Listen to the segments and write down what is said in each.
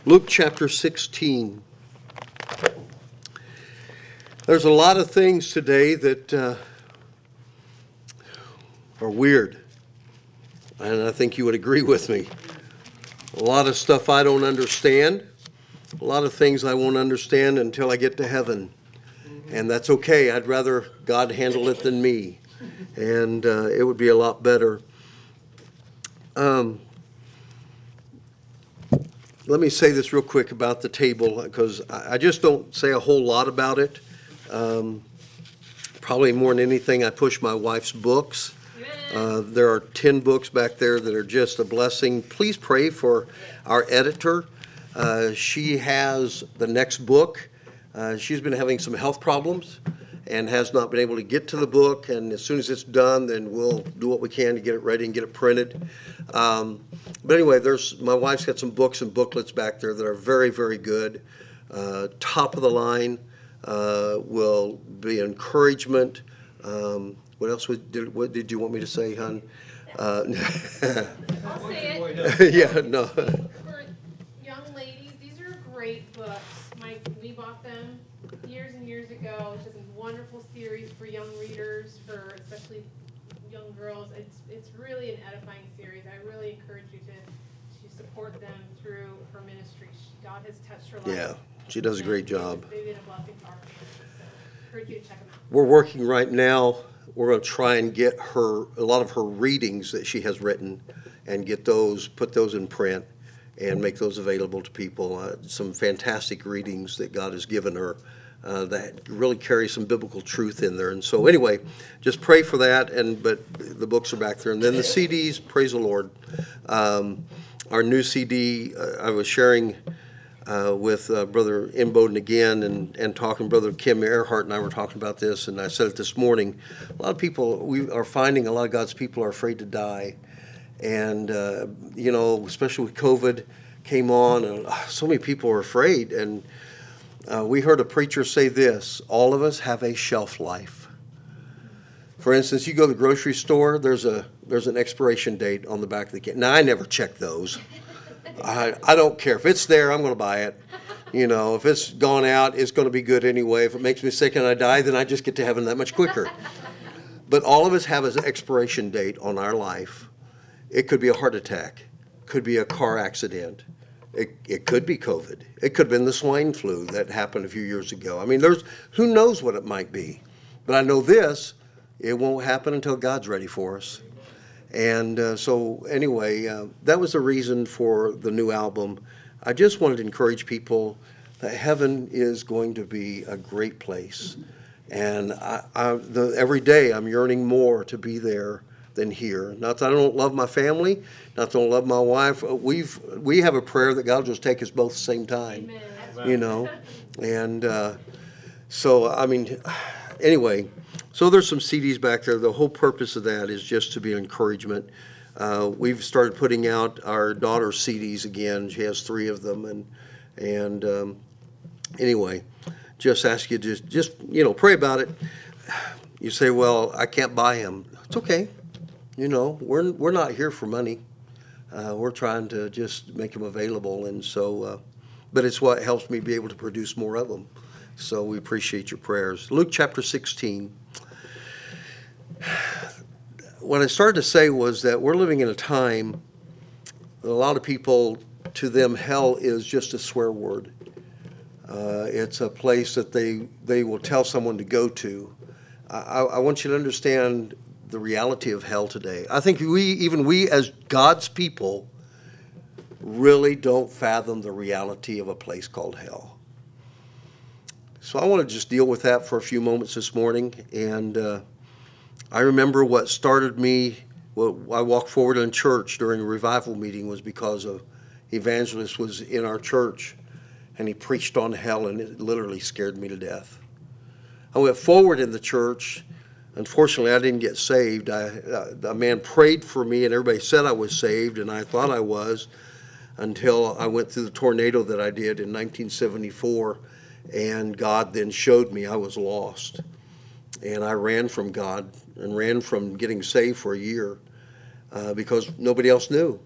Luke chapter 16. There's a lot of things today that are weird, and I think you would agree with me. A lot of stuff I don't understand, a lot of things I won't understand until I get to heaven, and that's okay. I'd rather God handle it than me, and it would be a lot better. Let me say this real quick about the table, because I just don't say a whole lot about it. Probably more than anything, I push my wife's books. There are 10 books back there that are just a blessing. Please pray for our editor. She has the next book. She's been having some health problems and has not been able to get to the book. And as soon as it's done, then we'll do what we can to get it ready and get it printed. But anyway, my wife's got some books and booklets back there that are very, very good. Top of the line, will be encouragement. What else what did you want me to say, hon? I'll say it. Yeah, no. For young ladies, these are great books. We bought them years and years ago. It's just a wonderful series for young readers, for especially young girls. It's really an edifying series. I really encourage you to support them through her ministry. God has touched her life. Yeah, she does a great job. They've been a blessing to our family. So I encourage you to check them out. We're working right now. We're going to try and get her a lot of her readings that she has written and put those in print and make those available to people. Some fantastic readings that God has given her that really carry some biblical truth in there. And so anyway, just pray for that. But the books are back there. And then the CDs, praise the Lord. Our new CD, I was sharing with Brother Imboden again and talking. Brother Kim Earhart and I were talking about this, and I said it this morning. A lot of people, we are finding a lot of God's people are afraid to die. And, especially with COVID came on, and so many people are afraid. And we heard a preacher say this: all of us have a shelf life. For instance, you go to the grocery store, there's an expiration date on the back of the can. Now, I never check those. I don't care. If it's there, I'm going to buy it. If it's gone out, it's going to be good anyway. If it makes me sick and I die, then I just get to heaven that much quicker. But all of us have an expiration date on our life. It could be a heart attack. Could be a car accident. It could be COVID. It could have been the swine flu that happened a few years ago. I mean, who knows what it might be. But I know this, it won't happen until God's ready for us. And so anyway, that was the reason for the new album. I just wanted to encourage people that heaven is going to be a great place. And every day I'm yearning more to be there than here. Not that I don't love my family, not that I don't love my wife. We have a prayer that God will just take us both at the same time. Amen. And so, I mean, anyway. So there's some CDs back there. The whole purpose of that is just to be an encouragement. We've started putting out our daughter's CDs again. She has 3 of them, and anyway, just ask you to just pray about it. You say, well, I can't buy them. It's okay. We're not here for money. We're trying to just make them available, and so, but it's what helps me be able to produce more of them. So we appreciate your prayers. Luke chapter 16. What I started to say was that we're living in a time that a lot of people, to them, hell is just a swear word. It's a place that they will tell someone to go to. I want you to understand the reality of hell today. I think we as God's people really don't fathom the reality of a place called hell. So I want to just deal with that for a few moments this morning. And I remember what started me. Well, I walked forward in church during a revival meeting was because an evangelist was in our church, and he preached on hell, and it literally scared me to death. I went forward in the church. Unfortunately, I didn't get saved. A man prayed for me, and everybody said I was saved, and I thought I was, until I went through the tornado that I did in 1974, and God then showed me I was lost. And I ran from God and ran from getting saved for a year because nobody else knew.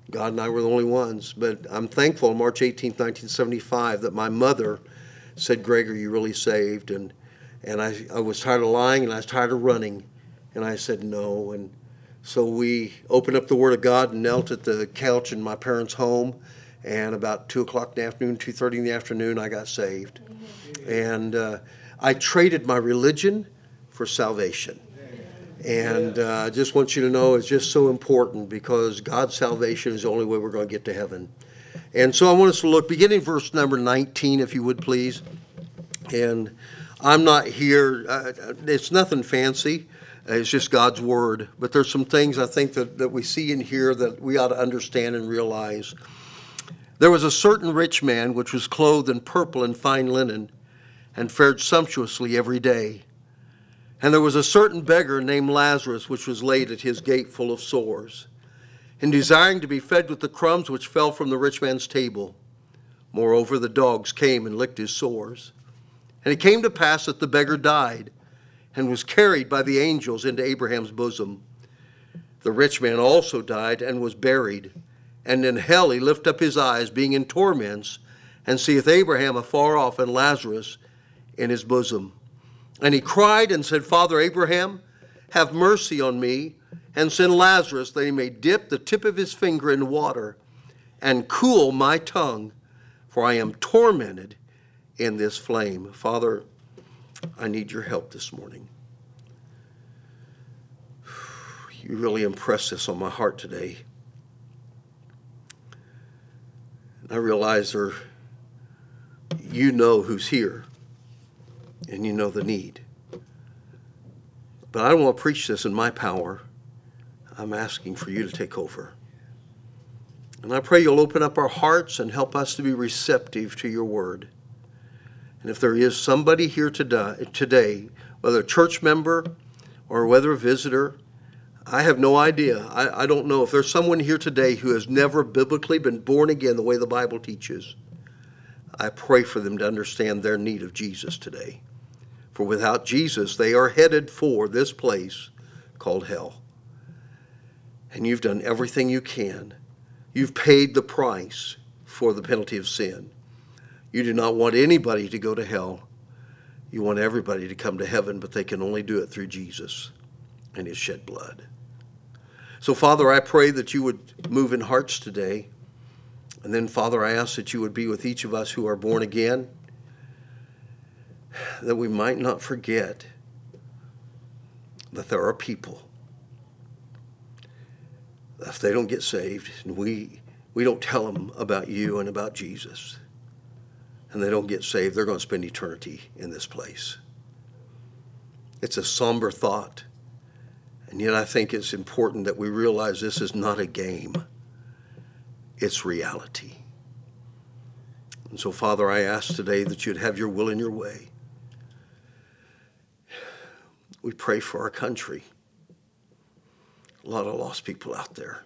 God and I were the only ones. But I'm thankful on March 18th, 1975, that my mother said, "Greg, are you really saved?" And I was tired of lying, and I was tired of running. And I said no. And so we opened up the Word of God and knelt at the couch in my parents' home. And about 2 o'clock in the afternoon, 2:30 in the afternoon, I got saved. And I traded my religion for salvation. And I just want you to know it's just so important, because God's salvation is the only way we're going to get to heaven. And so I want us to look, beginning verse number 19, if you would please. And I'm not here, it's nothing fancy, it's just God's Word. But there's some things I think that we see in here that we ought to understand and realize. There was a certain rich man which was clothed in purple and fine linen, and fared sumptuously every day. And there was a certain beggar named Lazarus, which was laid at his gate full of sores, and desiring to be fed with the crumbs which fell from the rich man's table. Moreover, the dogs came and licked his sores. And it came to pass that the beggar died, and was carried by the angels into Abraham's bosom. The rich man also died, and was buried. And in hell he lift up his eyes, being in torments, and seeth Abraham afar off, and Lazarus in his bosom. And he cried and said, Father Abraham, have mercy on me, and send Lazarus, that he may dip the tip of his finger in water, and cool my tongue, for I am tormented in this flame. Father, I need your help this morning. You really impressed this on my heart today. And I realize you know who's here, and you know the need. But I don't want to preach this in my power. I'm asking for you to take over. And I pray you'll open up our hearts and help us to be receptive to your word. And if there is somebody here today, whether a church member or whether a visitor, I have no idea. I don't know. If there's someone here today who has never biblically been born again the way the Bible teaches, I pray for them to understand their need of Jesus today. For without Jesus, they are headed for this place called hell. And you've done everything you can. You've paid the price for the penalty of sin. You do not want anybody to go to hell. You want everybody to come to heaven, but they can only do it through Jesus and his shed blood. So, Father, I pray that you would move in hearts today. And then, Father, I ask that you would be with each of us who are born again, that we might not forget that there are people, if they don't get saved, and we don't tell them about you and about Jesus, and they don't get saved, they're going to spend eternity in this place. It's a somber thought, and yet I think it's important that we realize this is not a game. It's reality. And so, Father, I ask today that you'd have your will and your way. We pray for our country. A lot of lost people out there.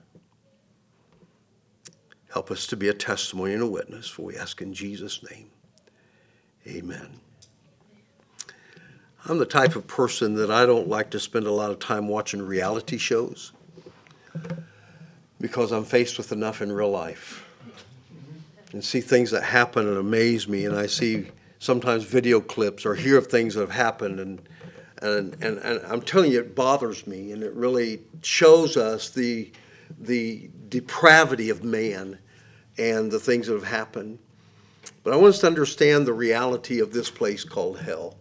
Help us to be a testimony and a witness, for we ask in Jesus' name. Amen. I'm the type of person that I don't like to spend a lot of time watching reality shows, because I'm faced with enough in real life and see things that happen and amaze me, and I see sometimes video clips or hear of things that have happened, and I'm telling you, it bothers me, and it really shows us the depravity of man and the things that have happened. But I want us to understand the reality of this place called hell.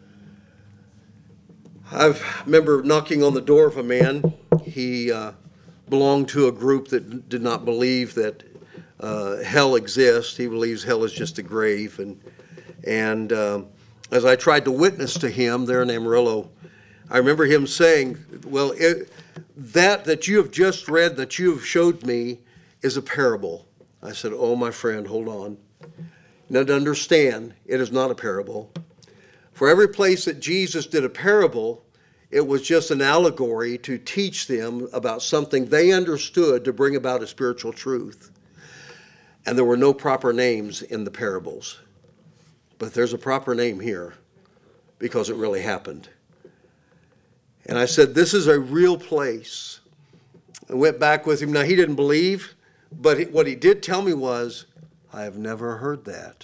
I remember knocking on the door of a man. He belonged to a group that did not believe that hell exists. He believes hell is just a grave. And as I tried to witness to him there in Amarillo, I remember him saying, well, that you have just read, that you have showed me, is a parable. I said, oh, my friend, hold on. Now, to understand, it is not a parable. For every place that Jesus did a parable, it was just an allegory to teach them about something they understood to bring about a spiritual truth. And there were no proper names in the parables. But there's a proper name here because it really happened. And I said, this is a real place. I went back with him. Now, he didn't believe, But what he did tell me was, I have never heard that.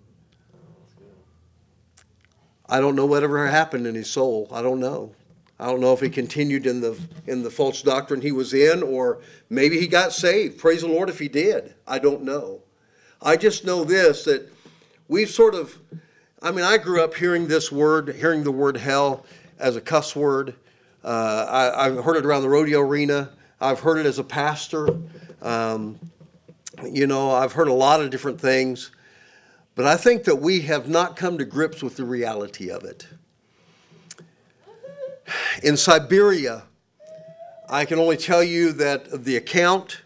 I don't know whatever happened in his soul. I don't know. I don't know if he continued in the false doctrine he was in, or maybe he got saved. Praise the Lord if he did. I don't know. I just know this, that we've sort of, I grew up hearing the word hell as a cuss word. I've heard it around the rodeo arena. I've heard it as a pastor. I've heard a lot of different things. But I think that we have not come to grips with the reality of it. In Siberia, I can only tell you that the account,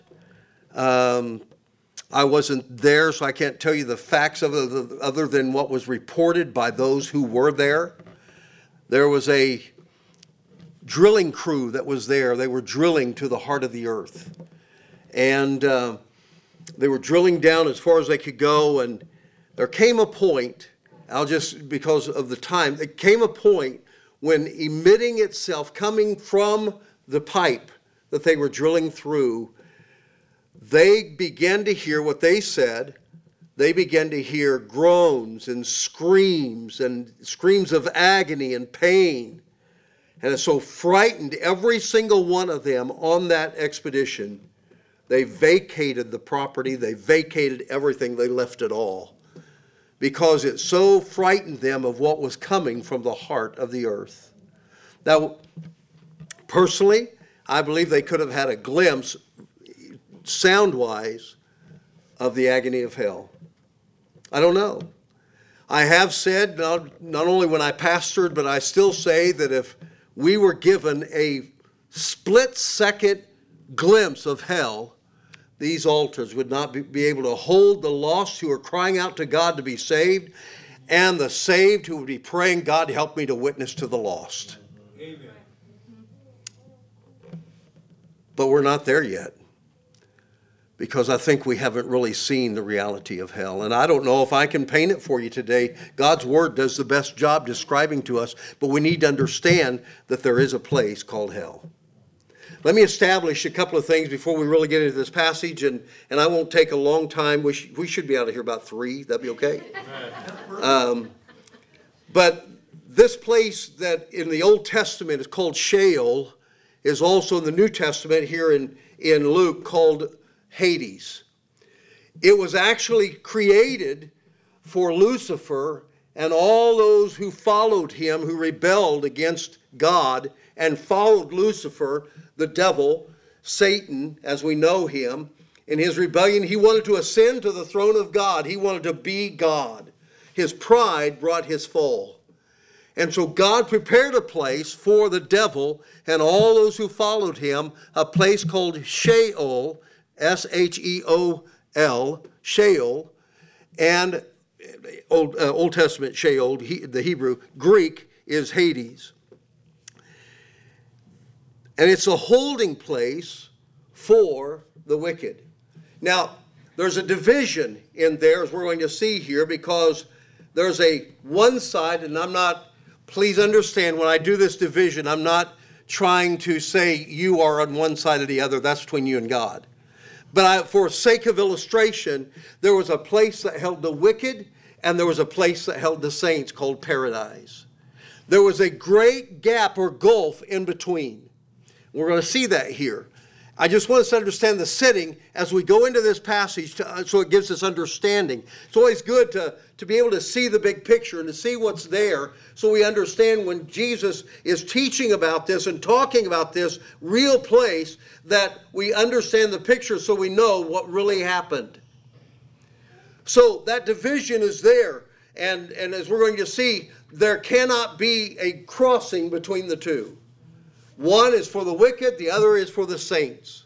I wasn't there, so I can't tell you the facts of it other than what was reported by those who were there. There was a drilling crew that was there. They were drilling to the heart of the earth. And they were drilling down as far as they could go, and there came a point, because of the time, there came a point when emitting itself, coming from the pipe that they were drilling through, they began to hear what they said. They began to hear groans and screams of agony and pain. And it so frightened every single one of them on that expedition. They vacated the property. They vacated everything. They left it all, because it so frightened them of what was coming from the heart of the earth. Now, personally, I believe they could have had a glimpse, sound-wise, of the agony of hell. I don't know. I have said, not only when I pastored, but I still say that if we were given a split-second glimpse of hell, these altars would not be able to hold the lost who are crying out to God to be saved, and the saved who would be praying, God, help me to witness to the lost. Amen. But we're not there yet, because I think we haven't really seen the reality of hell. And I don't know if I can paint it for you today. God's Word does the best job describing to us, but we need to understand that there is a place called hell. Let me establish a couple of things before we really get into this passage, and I won't take a long time. We should be out of here about 3. That'd be okay? But this place that in the Old Testament is called Sheol is also in the New Testament here in Luke called Hades. It was actually created for Lucifer and all those who followed him, who rebelled against God and followed Lucifer, the devil, Satan, as we know him. In his rebellion, he wanted to ascend to the throne of God. He wanted to be God. His pride brought his fall. And so God prepared a place for the devil and all those who followed him, a place called Sheol, S-H-E-O-L, Sheol, and Old Testament Sheol, the Hebrew. Greek is Hades. And it's a holding place for the wicked. Now, there's a division in there, as we're going to see here, because there's one side, and please understand, when I do this division, I'm not trying to say you are on one side or the other. That's between you and God. But for sake of illustration, there was a place that held the wicked, and there was a place that held the saints called paradise. There was a great gap or gulf in between. We're going to see that here. I just want us to understand the setting as we go into this passage so it gives us understanding. It's always good to be able to see the big picture and to see what's there so we understand when Jesus is teaching about this and talking about this real place, that we understand the picture so we know what really happened. So that division is there. And as we're going to see, there cannot be a crossing between the two. One is for the wicked, the other is for the saints.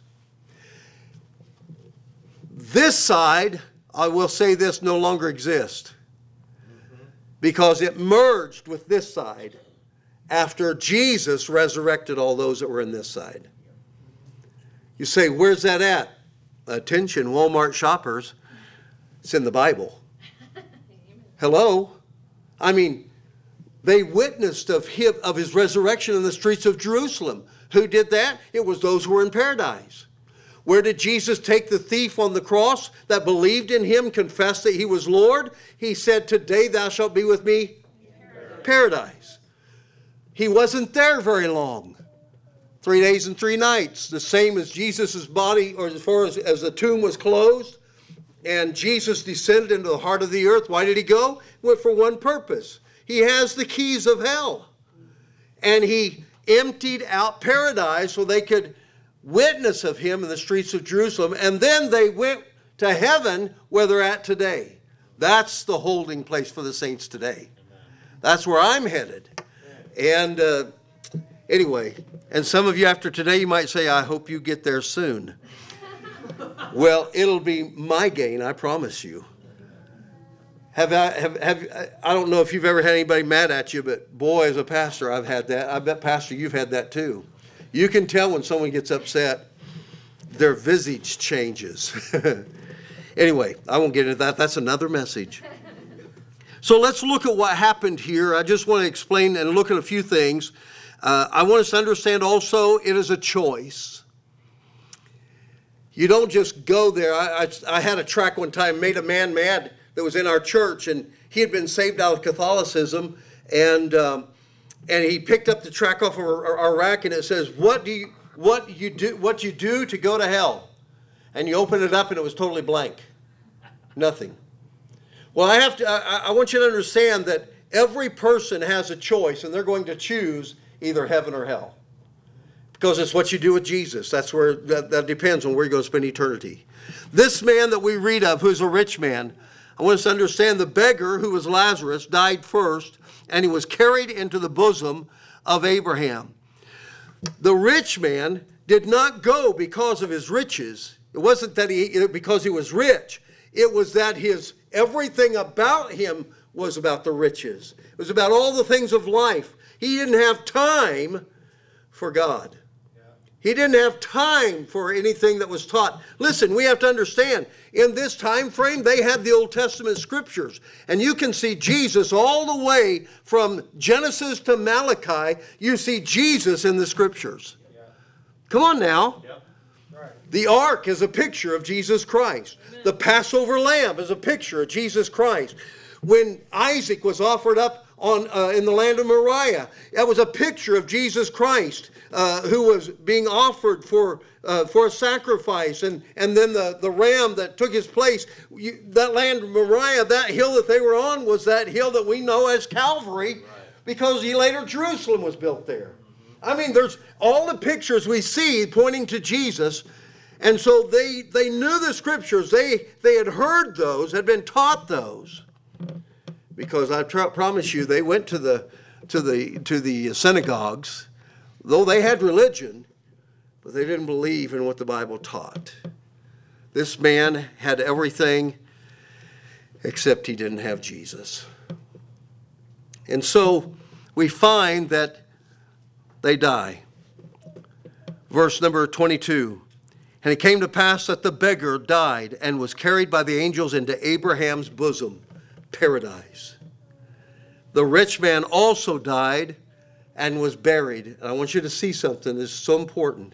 This side, I will say this, no longer exists, because it merged with this side after Jesus resurrected all those that were in this side. You say, where's that at? Attention, Walmart shoppers. It's in the Bible. Hello? They witnessed of his resurrection in the streets of Jerusalem. Who did that? It was those who were in paradise. Where did Jesus take the thief on the cross that believed in him, confessed that he was Lord? He said, today thou shalt be with me in paradise. He wasn't there very long. 3 days and 3 nights. The same as Jesus' body, or as far as the tomb was closed. And Jesus descended into the heart of the earth. Why did he go? He went for one purpose. He has the keys of hell. And he emptied out paradise so they could witness of him in the streets of Jerusalem. And then they went to heaven where they're at today. That's the holding place for the saints today. That's where I'm headed. And anyway, and some of you after today, you might say, I hope you get there soon. Well, it'll be my gain, I promise you. I don't know if you've ever had anybody mad at you, but boy, as a pastor, I've had that. I bet, Pastor, you've had that too. You can tell when someone gets upset, their visage changes. Anyway, I won't get into that. That's another message. So let's look at what happened here. I just want to explain and look at a few things. I want us to understand also it is a choice. You don't just go there. I had a track one time, made a man mad that was in our church, and he had been saved out of Catholicism, and he picked up the track off of our rack, and it says, what you do to go to hell? And you open it up, and it was totally blank. Nothing. Well, I want you to understand that every person has a choice, and they're going to choose either heaven or hell. Because it's what you do with Jesus. That's where that depends on where you're going to spend eternity. This man that we read of, who's a rich man, I want us to understand the beggar, who was Lazarus, died first, and he was carried into the bosom of Abraham. The rich man did not go because of his riches. It wasn't that because he was rich. It was that everything about him was about the riches. It was about all the things of life. He didn't have time for God. He didn't have time for anything that was taught. Listen, we have to understand, in this time frame, they had the Old Testament scriptures. And you can see Jesus all the way from Genesis to Malachi. You see Jesus in the scriptures. Yeah. Come on now. Yeah. Right. The ark is a picture of Jesus Christ. Amen. The Passover lamb is a picture of Jesus Christ. When Isaac was offered up in the land of Moriah, that was a picture of Jesus Christ. Who was being offered for a sacrifice, and then the ram that took his place. That land of Moriah, that hill that they were on, was that hill that we know as Calvary, because later Jerusalem was built there. I mean, there's all the pictures we see pointing to Jesus, and so they knew the scriptures. They had heard those, had been taught those, because I promise you, they went to the synagogues. Though they had religion, but they didn't believe in what the Bible taught. This man had everything except he didn't have Jesus. And so we find that they die. Verse number 22. And it came to pass that the beggar died and was carried by the angels into Abraham's bosom, paradise. The rich man also died and was buried. And I want you to see something that's so important.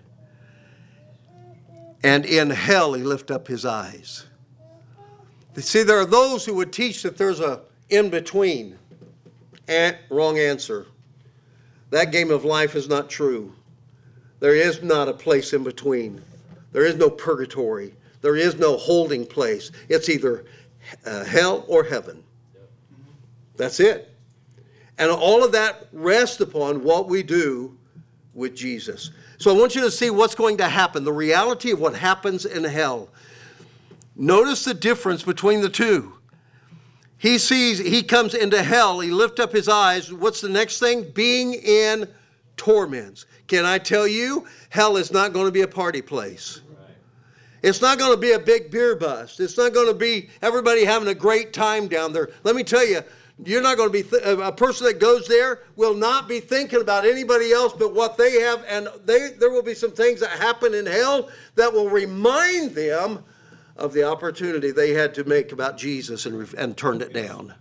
And in hell he lifted up his eyes. You see, there are those who would teach that there's a in-between. Wrong answer. That game of life is not true. There is not a place in between. There is no purgatory. There is no holding place. It's either hell or heaven. That's it. And all of that rests upon what we do with Jesus. So I want you to see what's going to happen, the reality of what happens in hell. Notice the difference between the two. He comes into hell, he lifts up his eyes. What's the next thing? Being in torments. Can I tell you, hell is not going to be a party place. It's not going to be a big beer bust. It's not going to be everybody having a great time down there. Let me tell you, you're not going to be, a person that goes there will not be thinking about anybody else but what they have. And there will be some things that happen in hell that will remind them of the opportunity they had to make about Jesus and turned it down.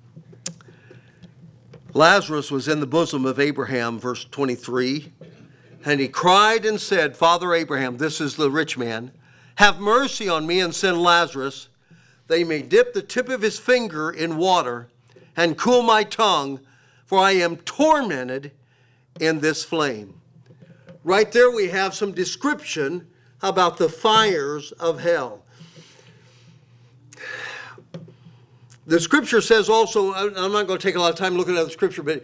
Lazarus was in the bosom of Abraham, verse 23. And he cried and said, Father Abraham, this is the rich man, have mercy on me and send Lazarus, that he may dip the tip of his finger in water and cool my tongue, for I am tormented in this flame. Right there we have some description about the fires of hell. The scripture says also, I'm not going to take a lot of time looking at the scripture, but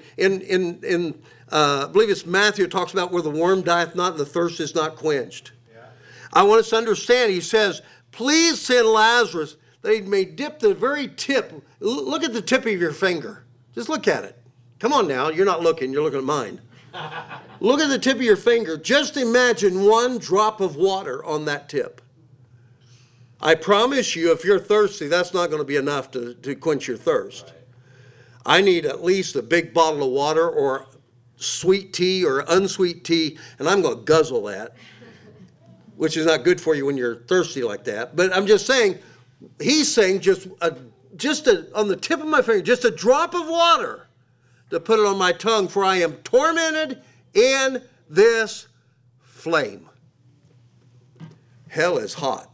I believe it's Matthew, it talks about where the worm dieth not and the thirst is not quenched. Yeah. I want us to understand, he says, please send Lazarus that he may dip the very tip. Look at the tip of your finger. Just look at it. Come on now, you're not looking, you're looking at mine. Look at the tip of your finger. Just imagine one drop of water on that tip. I promise you, if you're thirsty, that's not going to be enough to quench your thirst. Right. I need at least a big bottle of water or sweet tea or unsweet tea, and I'm going to guzzle that, which is not good for you when you're thirsty like that. But I'm just saying, he's saying on the tip of my finger, just a drop of water to put it on my tongue, for I am tormented in this flame. Hell is hot.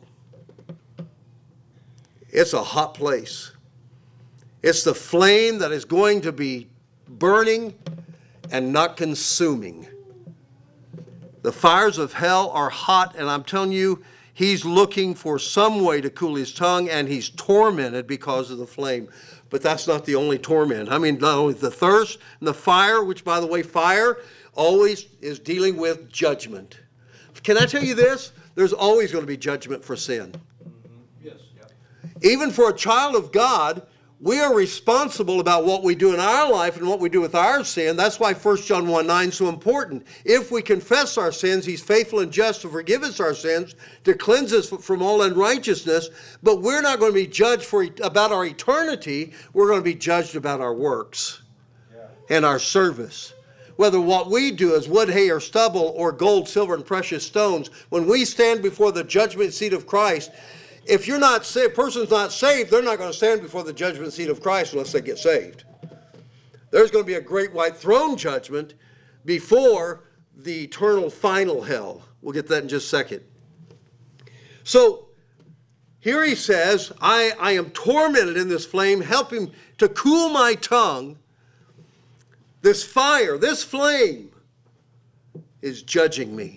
It's a hot place. It's the flame that is going to be burning and not consuming. The fires of hell are hot, and I'm telling you, he's looking for some way to cool his tongue, and he's tormented because of the flame. But that's not the only torment. I mean, not only the thirst and the fire, which, by the way, fire always is dealing with judgment. Can I tell you this? There's always going to be judgment for sin. Yes. Even for a child of God, we are responsible about what we do in our life and what we do with our sin. That's why 1 John 1:9 is so important. If we confess our sins, he's faithful and just to forgive us our sins, to cleanse us from all unrighteousness. But we're not going to be judged about our eternity. We're going to be judged about our works and our service. Whether what we do is wood, hay, or stubble, or gold, silver, and precious stones, when we stand before the judgment seat of Christ, if you're not saved, person's not saved, they're not going to stand before the judgment seat of Christ unless they get saved. There's going to be a great white throne judgment before the eternal final hell. We'll get that in just a second. So here he says, I am tormented in this flame. Help him to cool my tongue. This fire, this flame is judging me.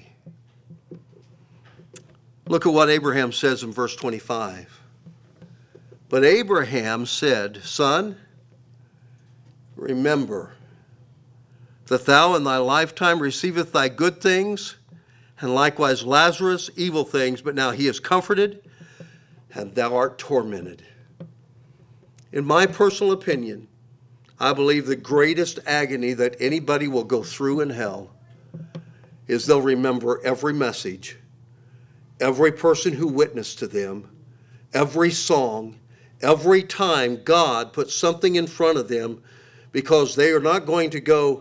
Look at what Abraham says in verse 25. But Abraham said, Son, remember that thou in thy lifetime receiveth thy good things, and likewise Lazarus evil things, but now he is comforted, and thou art tormented. In my personal opinion, I believe the greatest agony that anybody will go through in hell is they'll remember every message, every person who witnessed to them, every song, every time God put something in front of them, because they are not going to go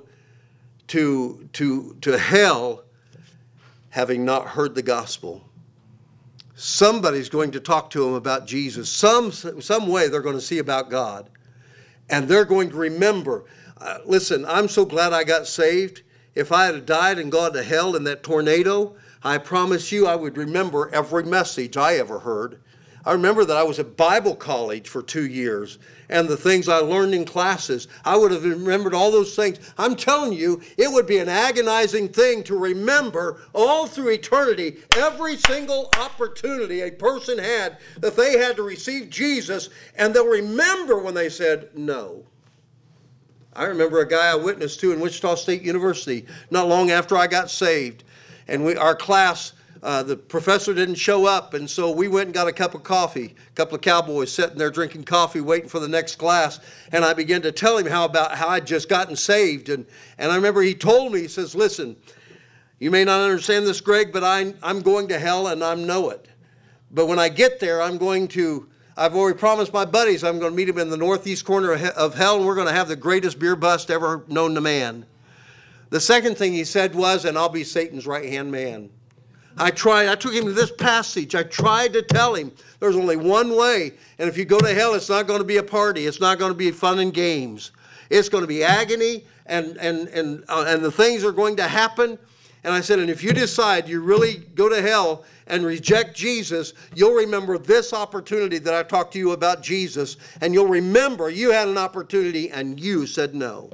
to hell having not heard the gospel. Somebody's going to talk to them about Jesus. Some way they're going to see about God. And they're going to remember. Listen, I'm so glad I got saved. If I had died and gone to hell in that tornado, I promise you I would remember every message I ever heard. I remember that I was at Bible college for 2 years, and the things I learned in classes, I would have remembered all those things. I'm telling you, it would be an agonizing thing to remember all through eternity, every single opportunity a person had that they had to receive Jesus, and they'll remember when they said no. I remember a guy I witnessed to in Wichita State University not long after I got saved. And our class, the professor didn't show up, and so we went and got a cup of coffee. A couple of cowboys sitting there drinking coffee, waiting for the next class. And I began to tell him how I'd just gotten saved. And I remember he told me, he says, listen, you may not understand this, Greg, but I'm going to hell, and I know it. But when I get there, I've already promised my buddies I'm going to meet them in the northeast corner of hell, and we're going to have the greatest beer bust ever known to man. The second thing he said was, and I'll be Satan's right-hand man. I took him to this passage. I tried to tell him there's only one way, and if you go to hell, it's not going to be a party. It's not going to be fun and games. It's going to be agony, and the things are going to happen, And I said, and if you decide you really go to hell and reject Jesus, you'll remember this opportunity that I talked to you about Jesus, and you'll remember you had an opportunity and you said no.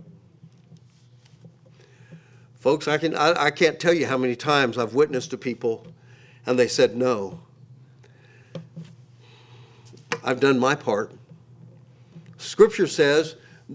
Folks, I can't tell you how many times I've witnessed to people and they said no. I've done my part. Scripture says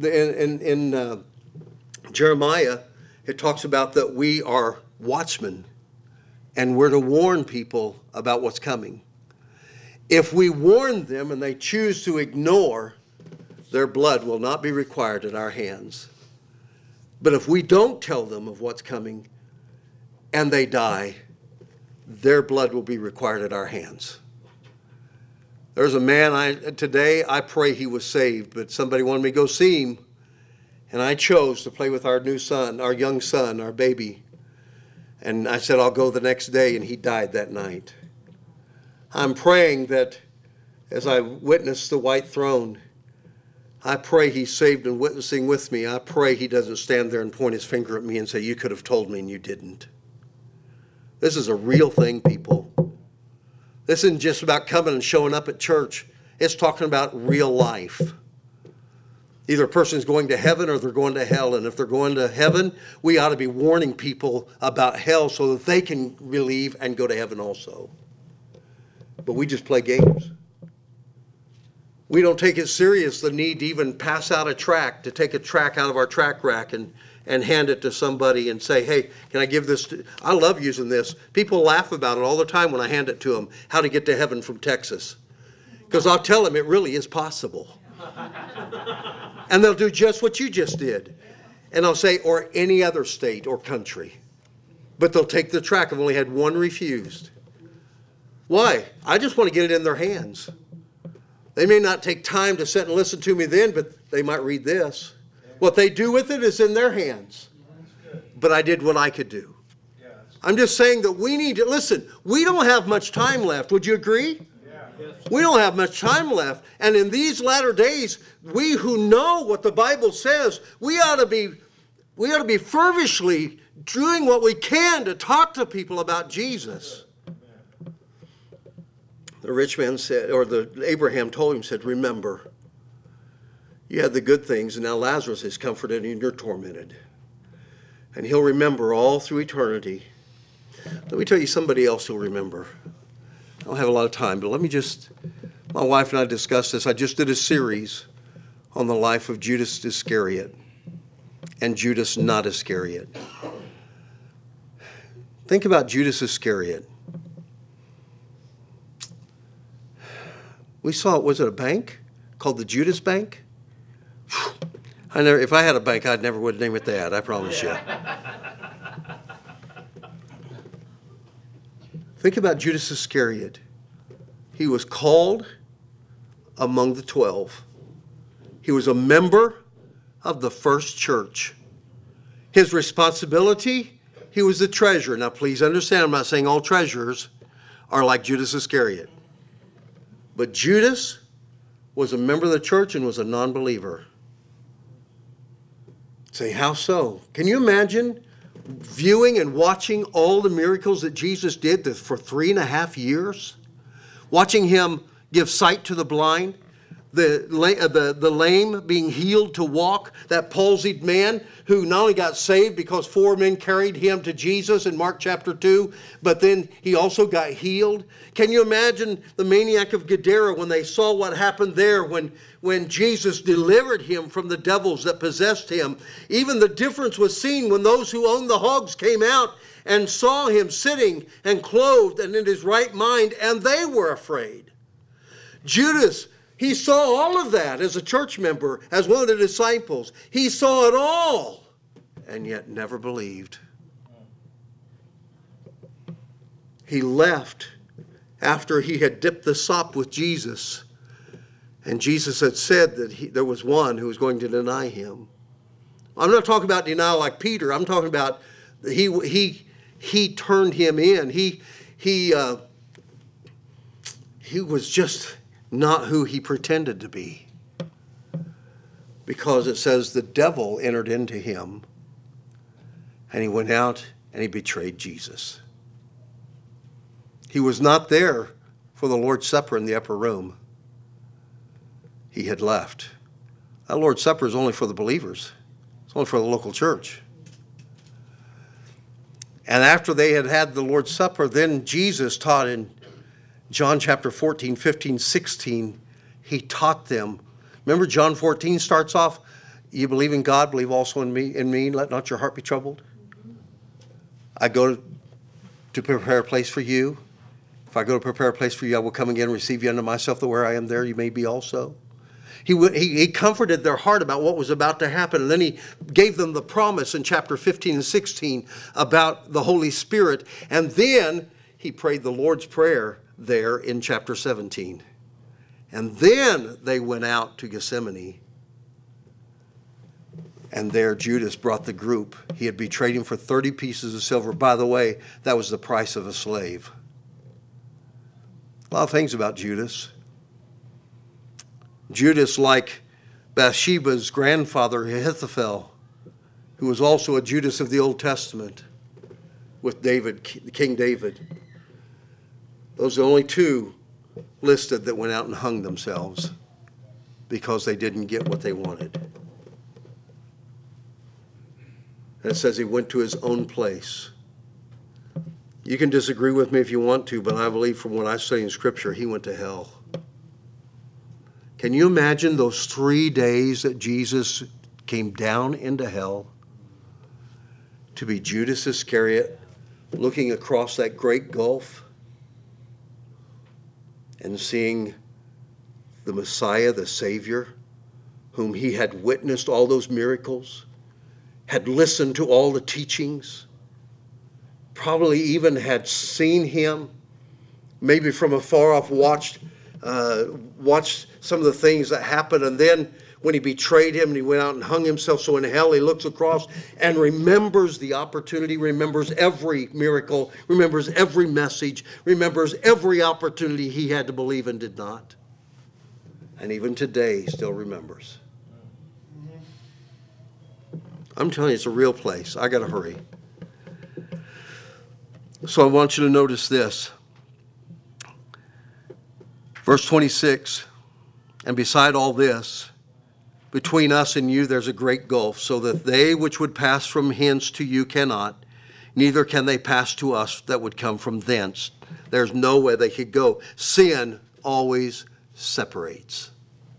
in Jeremiah, it talks about that we are watchmen and we're to warn people about what's coming. If we warn them and they choose to ignore, their blood will not be required at our hands. But if we don't tell them of what's coming and they die, their blood will be required at our hands. There's a man, today I pray he was saved, but somebody wanted me to go see him, and I chose to play with our new son, our young son, our baby. And I said, I'll go the next day, and he died that night. I'm praying that as I witness the white throne, I pray he's saved and witnessing with me. I pray he doesn't stand there and point his finger at me and say, you could have told me and you didn't. This is a real thing, people. This isn't just about coming and showing up at church. It's talking about real life. Either a person's going to heaven or they're going to hell. And if they're going to heaven, we ought to be warning people about hell so that they can believe and go to heaven also. But we just play games. We don't take it serious, the need to even pass out a tract, to take a tract out of our tract rack and hand it to somebody and say, hey, can I give this to... I love using this. People laugh about it all the time when I hand it to them, how to get to heaven from Texas. Because I'll tell them it really is possible. And they'll do just what you just did. And I'll say, or any other state or country. But they'll take the tract. I've only had one refused. Why? I just want to get it in their hands. They may not take time to sit and listen to me then, but they might read this. What they do with it is in their hands. But I did what I could do. I'm just saying that we need to, listen, we don't have much time left. Would you agree? We don't have much time left. And in these latter days, we who know what the Bible says, we ought to be fervently doing what we can to talk to people about Jesus. The rich man said, or Abraham told him, said, remember, you had the good things, and now Lazarus is comforted and you're tormented. And he'll remember all through eternity. Let me tell you somebody else who'll remember. I don't have a lot of time, but my wife and I discussed this. I just did a series on the life of Judas Iscariot and Judas not Iscariot. Think about Judas Iscariot. We saw, was it a bank called the Judas Bank? If I had a bank, I never would name it that, I promise you. Think about Judas Iscariot. He was called among the 12. He was a member of the first church. His responsibility, he was the treasurer. Now please understand, I'm not saying all treasurers are like Judas Iscariot. But Judas was a member of the church and was a non-believer. Say, how so? Can you imagine viewing and watching all the miracles that Jesus did for 3.5 years? Watching him give sight to the blind, the lame being healed to walk, that palsied man who not only got saved because 4 men carried him to Jesus in Mark chapter 2, but then he also got healed. Can you imagine the maniac of Gadara when they saw what happened there when Jesus delivered him from the devils that possessed him? Even the difference was seen when those who owned the hogs came out and saw him sitting and clothed and in his right mind, and they were afraid. Judas, he saw all of that as a church member, as one of the disciples. He saw it all, and yet never believed. He left after he had dipped the sop with Jesus, and Jesus had said that there was one who was going to deny him. I'm not talking about denial like Peter. I'm talking about he turned him in. He was just not who he pretended to be. Because it says the devil entered into him, and he went out and he betrayed Jesus. He was not there for the Lord's Supper in the upper room. He had left. That Lord's Supper is only for the believers. It's only for the local church. And after they had had the Lord's Supper, then Jesus taught in John chapter 14, 15, 16. He taught them. Remember, John 14 starts off, you believe in God, believe also in me, let not your heart be troubled. I go to prepare a place for you. If I go to prepare a place for you, I will come again and receive you unto myself, that where I am there you may be also. He comforted their heart about what was about to happen. And then he gave them the promise in chapter 15 and 16 about the Holy Spirit. And then he prayed the Lord's Prayer there in chapter 17. And then they went out to Gethsemane. And there Judas brought the group. He had betrayed him for 30 pieces of silver. By the way, that was the price of a slave. A lot of things about Judas. Judas, like Bathsheba's grandfather, Ahithophel, who was also a Judas of the Old Testament with David, King David. Those are the only two listed that went out and hung themselves because they didn't get what they wanted. And it says he went to his own place. You can disagree with me if you want to, but I believe from what I study in Scripture, he went to hell. Can you imagine those 3 days that Jesus came down into hell to be Judas Iscariot looking across that great gulf and seeing the Messiah, the Savior, whom he had witnessed all those miracles, had listened to all the teachings, probably even had seen him, maybe from afar off watched some of the things that happened, and then when he betrayed him and he went out and hung himself, so in hell he looks across and remembers the opportunity, remembers every miracle, remembers every message, remembers every opportunity he had to believe and did not. And even today he still remembers. I'm telling you, it's a real place. I got to hurry. So I want you to notice this. Verse 26, and beside all this, between us and you there's a great gulf, so that they which would pass from hence to you cannot, neither can they pass to us that would come from thence. There's no way they could go. Sin always separates.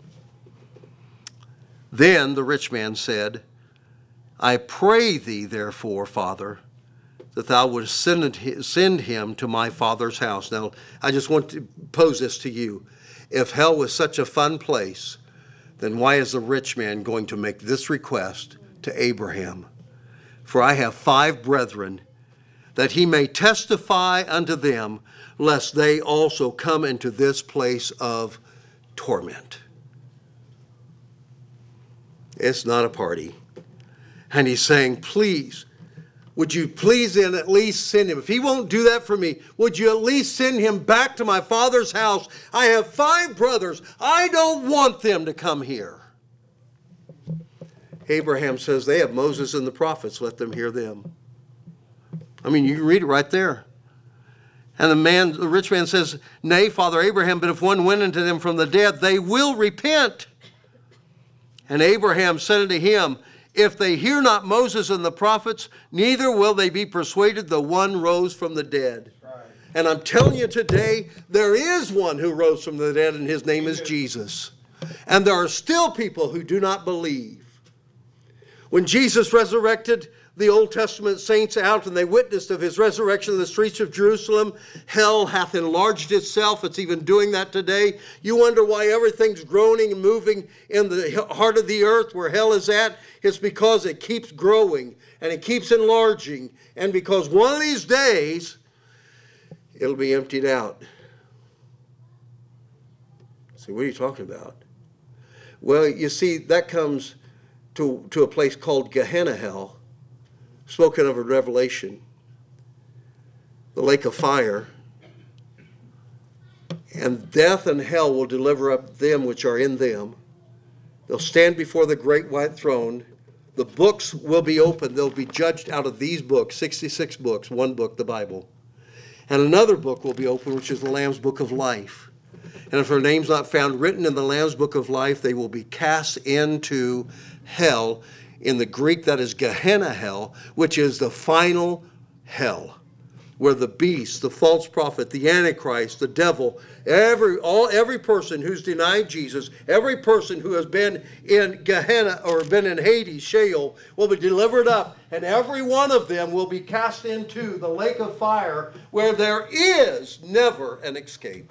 Then the rich man said, I pray thee, therefore, Father, that thou wouldst send him to my father's house. Now, I just want to pose this to you. If hell was such a fun place, then why is the rich man going to make this request to Abraham? For I have 5 brethren, that he may testify unto them, lest they also come into this place of torment. It's not a party. And he's saying, please, would you please then at least send him? If he won't do that for me, would you at least send him back to my father's house? I have 5 brothers. I don't want them to come here. Abraham says, they have Moses and the prophets. Let them hear them. I mean, you can read it right there. And the rich man says, nay, Father Abraham, but if one went unto them from the dead, they will repent. And Abraham said unto him, if they hear not Moses and the prophets, neither will they be persuaded though one rose from the dead. Right. And I'm telling you today, there is one who rose from the dead, and his name is Jesus. And there are still people who do not believe. When Jesus resurrected the Old Testament saints out and they witnessed of his resurrection in the streets of Jerusalem, hell hath enlarged itself. It's even doing that today. You wonder why everything's groaning and moving in the heart of the earth where hell is at. It's because it keeps growing and it keeps enlarging. And because one of these days, it'll be emptied out. See, what are you talking about? Well, you see, that comes to a place called Gehenna hell, spoken of in Revelation, the lake of fire. And death and hell will deliver up them which are in them. They'll stand before the great white throne. The books will be opened. They'll be judged out of these books, 66 books, one book, the Bible. And another book will be opened, which is the Lamb's Book of Life. And if their name's not found written in the Lamb's Book of Life, they will be cast into hell. In the Greek, that is Gehenna hell, which is the final hell, where the beast, the false prophet, the Antichrist, the devil, every person who's denied Jesus, every person who has been in Gehenna or been in Hades, Sheol, will be delivered up, and every one of them will be cast into the lake of fire, where there is never an escape.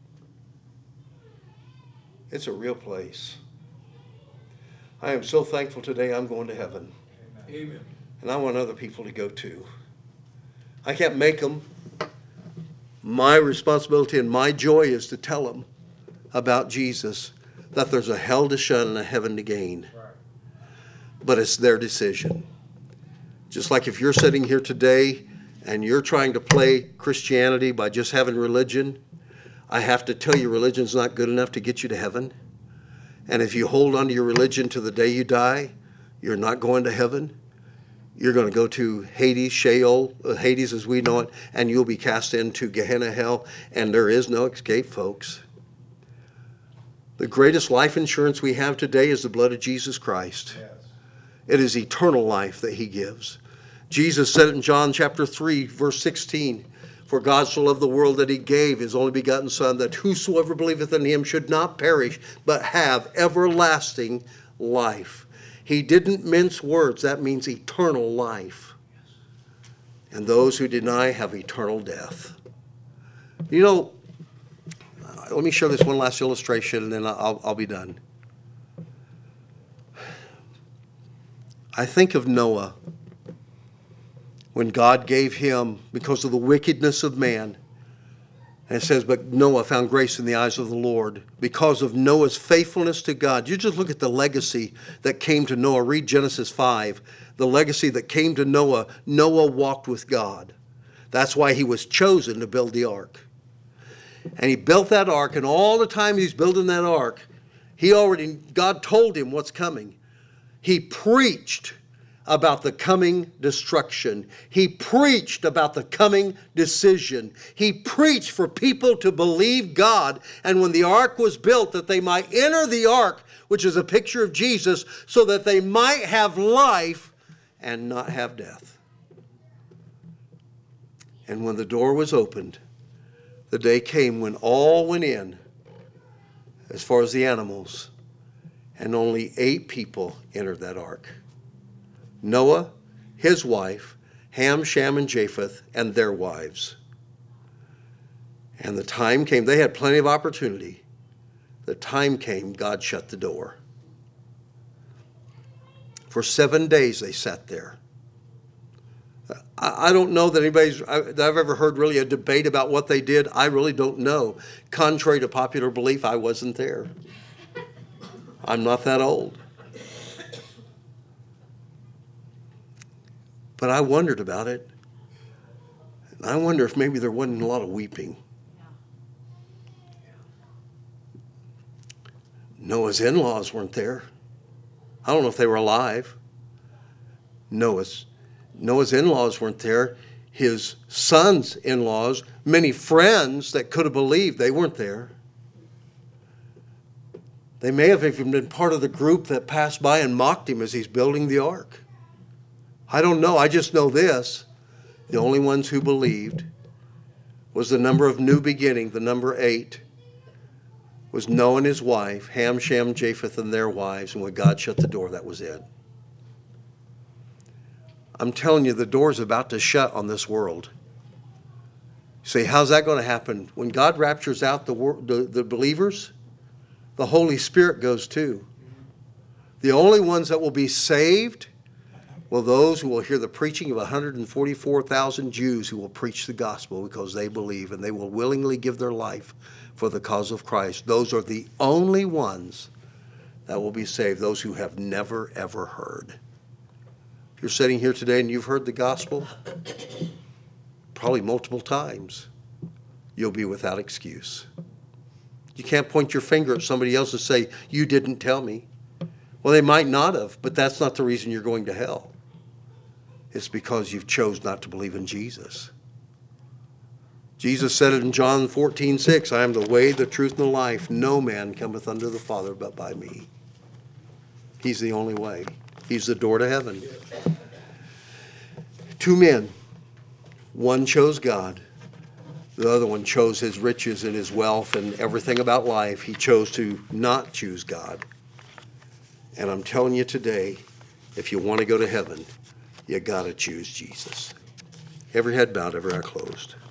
It's a real place. I am so thankful today I'm going to heaven. Amen. And I want other people to go too. I can't make them. My responsibility and my joy is to tell them about Jesus, that there's a hell to shun and a heaven to gain. Right. But it's their decision. Just like if you're sitting here today and you're trying to play Christianity by just having religion, I have to tell you religion's not good enough to get you to heaven. And if you hold on to your religion to the day you die, you're not going to heaven. You're going to go to Hades, Sheol, Hades as we know it, and you'll be cast into Gehenna hell, and there is no escape, folks. The greatest life insurance we have today is the blood of Jesus Christ. Yes. It is eternal life that he gives. Jesus said it in John chapter 3, verse 16, "For God so loved the world that he gave his only begotten Son, that whosoever believeth in him should not perish, but have everlasting life." He didn't mince words. That means eternal life. And those who deny have eternal death. You know, let me show this one last illustration, and then I'll be done. I think of Noah when God gave him, because of the wickedness of man, and it says, but Noah found grace in the eyes of the Lord because of Noah's faithfulness to God. You just look at the legacy that came to Noah. Read Genesis 5. The legacy that came to Noah. Noah walked with God. That's why he was chosen to build the ark. And he built that ark, and all the time he's building that ark, God told him what's coming. He preached about the coming destruction. He preached about the coming decision. He preached for people to believe God, and when the ark was built, that they might enter the ark, which is a picture of Jesus, so that they might have life and not have death. And when the door was opened, the day came when all went in, as far as the animals, and only 8 people entered that ark. Noah, his wife, Ham, Shem, and Japheth, and their wives. And the time came, they had plenty of opportunity. The time came, God shut the door. For 7 days they sat there. I don't know that that I've ever heard really a debate about what they did. I really don't know. Contrary to popular belief, I wasn't there. I'm not that old. But I wondered about it. And I wonder if maybe there wasn't a lot of weeping. Noah's in-laws weren't there. I don't know if they were alive. Noah's in-laws weren't there. His son's in-laws, many friends that could have believed, they weren't there. They may have even been part of the group that passed by and mocked him as he's building the ark. I don't know. I just know this. The only ones who believed was the number of new beginning, the number 8, was Noah and his wife, Ham, Shem, Japheth, and their wives. And when God shut the door, that was it. I'm telling you, the door's about to shut on this world. You say, how's that going to happen? When God raptures out the believers, the Holy Spirit goes too. The only ones that will be saved, well, those who will hear the preaching of 144,000 Jews who will preach the gospel because they believe, and they will willingly give their life for the cause of Christ. Those are the only ones that will be saved, those who have never, ever heard. If you're sitting here today and you've heard the gospel, probably multiple times, you'll be without excuse. You can't point your finger at somebody else and say, you didn't tell me. Well, they might not have, but that's not the reason you're going to hell. It's because you've chose not to believe in Jesus. Jesus said it in John 14:6, I am the way, the truth, and the life. No man cometh unto the Father but by me. He's the only way. He's the door to heaven. Two men. One chose God. The other one chose his riches and his wealth and everything about life. He chose to not choose God. And I'm telling you today, if you want to go to heaven, you got to choose Jesus. Every head bowed, every eye closed.